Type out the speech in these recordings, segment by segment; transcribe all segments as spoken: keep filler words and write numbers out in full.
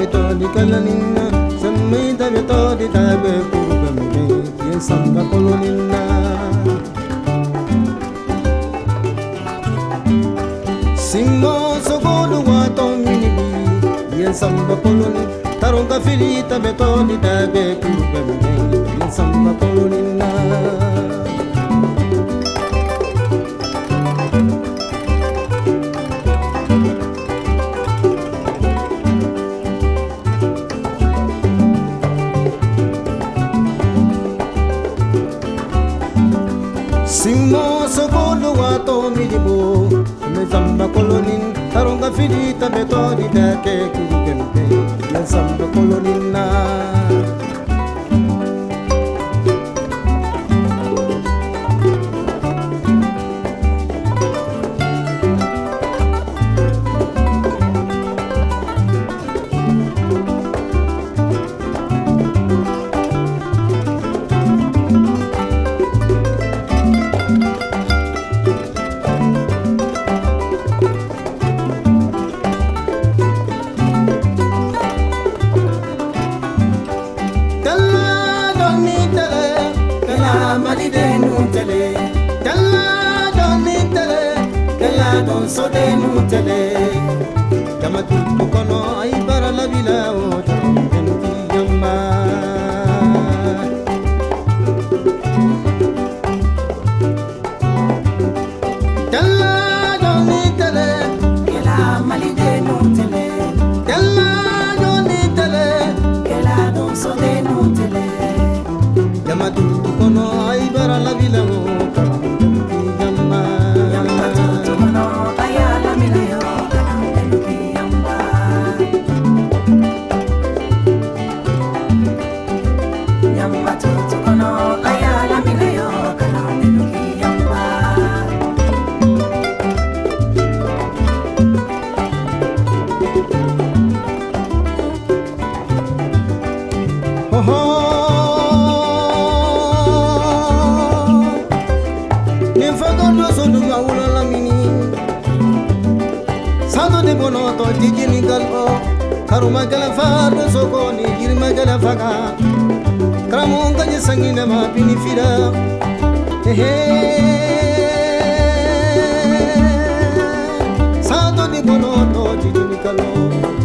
todi kalanina sammai tabe todi tabe kurgamne yen samba kolonina Simmo sogolu wato minibi yen samba koloni taronga filita be todi tabe kurgamne yen samba kolonina Simmo sogolu wato minibo me samba kolonin taronga filita be todi dake kurugente me samba kolonina Don so de nutele kama tutu kono ay bara la bila o tanti yamba Dalla don nitele kela mali de nutele Dalla don nitele kela don so de nutele kama tutu kono ay bara la bila o tanti yamba yamba tutu kono ayala minayo kanandeluki yamba yamba tutu kono ayala minayo kanandeluki yamba ho ho de bono to jijini gal o karuma gala faado sokoni girma gala faga kramo ngani sangina ma bini fira he sado de bono to jijini gal o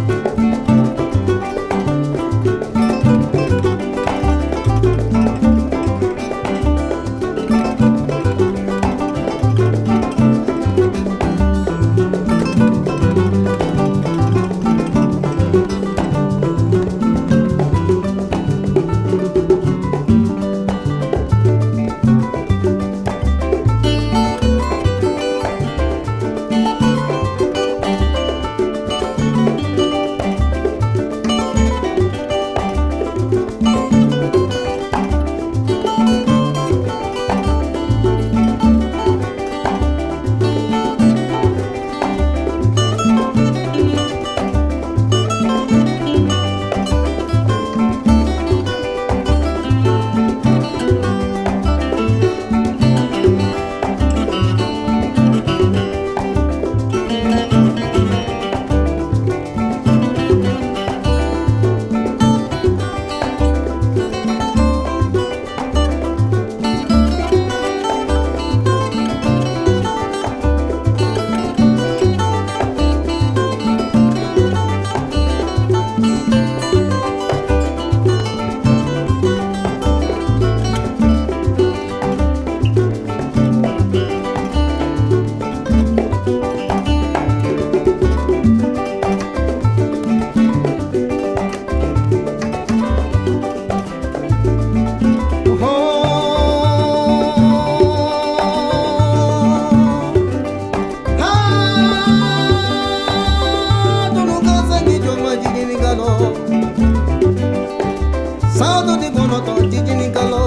Sado di bono to jijini galo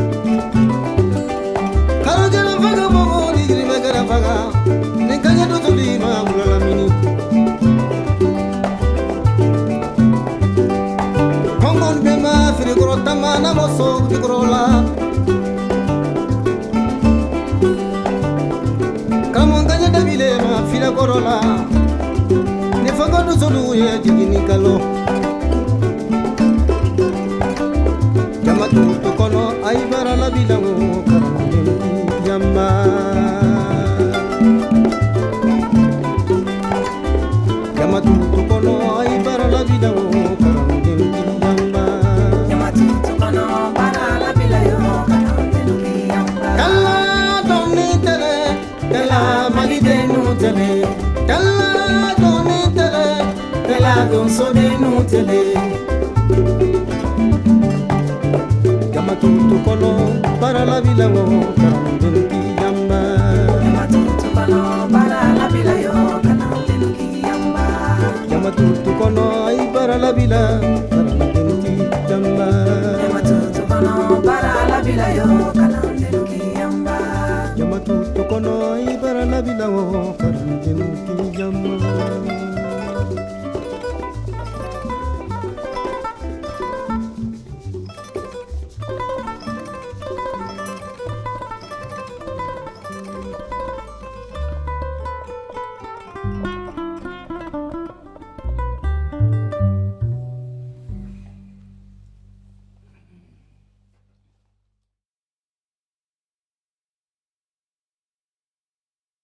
Karagala faga bogo di jiri magara faga Nekanya do tuli ma ulala mini Kongon bema firi goro tama na moso di gorola Kamon kanya dabile ma fira gorola Ne faga do tulu ye jijini galo yamba. Yama tutu kono ay bara la vida o karanden yamba. Yama tutu kono bara la vida yo karanden yamba. Kala doni tele, kala mali de nu tele, kala doni tele, kala don so de nu tele. Yama tutu kono bara la vida o karanden yamba. Yama tutu kono bara la vida yo karanden yamba. Yama tutu kono ay bara la vida